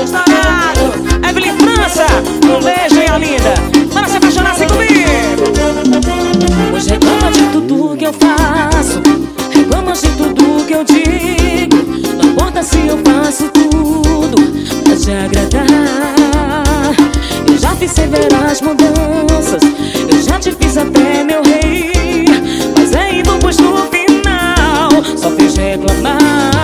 estourado. Evelyn França, um beijo, minha linda. Para se apaixonar assim comigo. Hoje reclama de tudo que eu faço, reclama de tudo que eu digo. Não importa se eu faço tudo pra te agradar. Eu já fiz severas mudanças, eu já te fiz até meu rei, mas aí depois no final só fiz reclamar.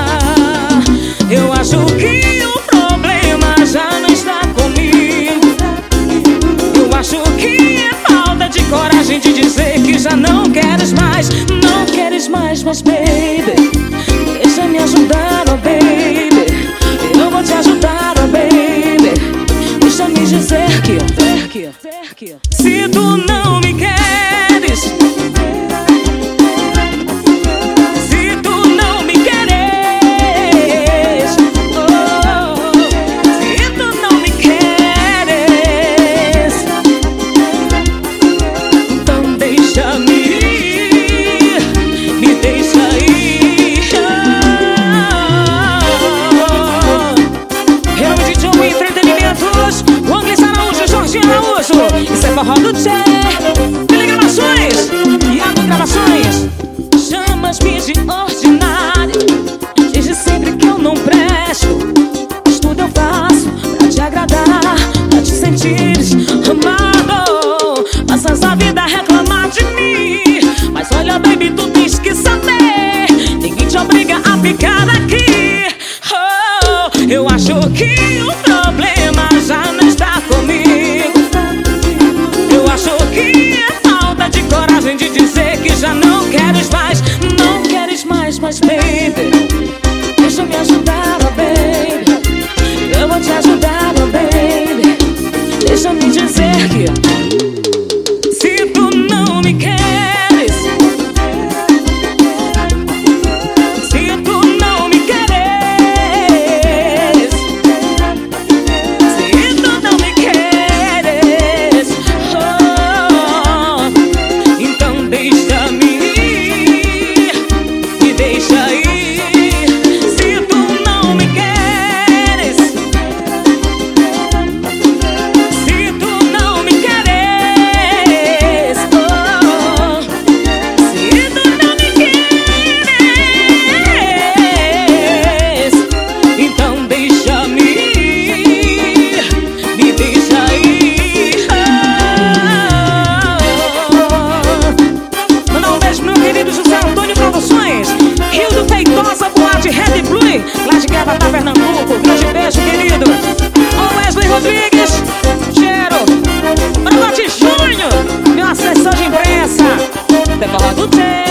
Eu acho que o problema já não está comigo. Eu acho que é falta de coragem de dizer que já não queres mais. Não queres mais, mas baby, deixa me ajudar, oh baby. Eu vou te ajudar, oh baby. Deixa me dizer que se tu não me queres, se tu não me queres, oh, se tu não me queres, então deixa-me ir, me deixa ir. Realmente de Joe Entretenimentos, o Anglis Araújo, Jorginho Araújo. Isso é forró do Tchê, Telegravações e Gravações. Chamas-me de ordinário, desde sempre que eu não presto, mas tudo eu faço pra te agradar, pra te sentires amado. Passas a vida a reclamar de mim, mas olha baby, tu tens que saber, ninguém te obriga a ficar aqui. Oh, eu acho que o problema já não está comigo. Eu acho que é falta de coragem de dizer que já não queres mais. Não queres mais, mas baby, deixa me ajudar, oh baby. Eu vou te ajudar, oh baby. Deixa me dizer que se tu não me queres, se tu não me queres, se tu não me queres, oh, então deixa-me ir, me deixa ir. Se tu não me queres, se tu não me queres, oh, se tu não me queres, então deixa-me ir, me deixa ir. Mandar um beijo pro meu querido José Antônio Produções, Rio do Feitosa, Boate Red Blue, lá de Gravatá, Pernambuco. Grande beijo, querido. Ó Wesley Rodrigues, cheiro. Para Bate Júnior, meu assessor de imprensa. Tem forró do Tchê.